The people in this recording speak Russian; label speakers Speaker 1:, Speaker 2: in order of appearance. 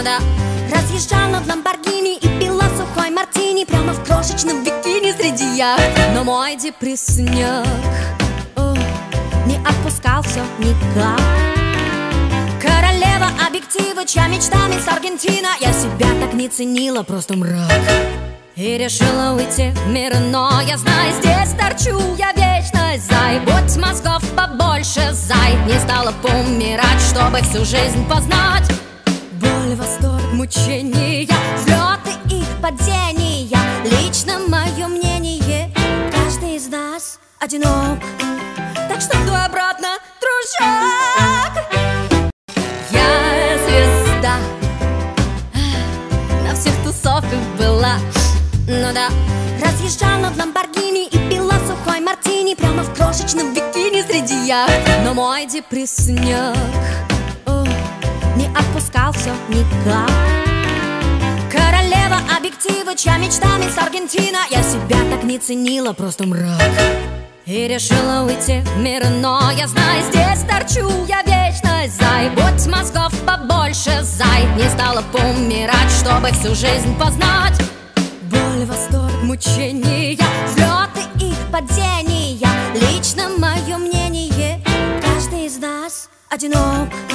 Speaker 1: да. Разъезжала в Ламборгини и пила сухой мартини прямо в крошечном бикини среди яхт. Но мой депрессняк не отпускал все никак. Королева объектива, чья мечта мисс Аргентина. Я себя так не ценила, просто мрак. И решила уйти в мир, но я знаю, здесь торчу я вечность. Зай, будь мозгов побольше, зай. Не стала помирать, чтобы всю жизнь познать боль, восторг, мучения, взлеты и падения. Лично мое мнение, каждый из нас одинок. Так что дуй обратно, дружок. Я звезда, на всех тусовках была. Ну да, разъезжала в Ламборгини и пила сухой мартини прямо в крошечном бикини среди яхт. Но мой депрессняк не отпускал все никак. Королева объектива, чья мечта мисс Аргентина. Я себя так не ценила, просто мрак. И решила уйти в мир, но я знаю, здесь торчу я вечность. Зай, будь мозгов побольше, зай. Не стала помирать, чтобы всю жизнь познать боль, восторг, мучения, взлеты и падения. Лично мое мнение, каждый из нас одинок.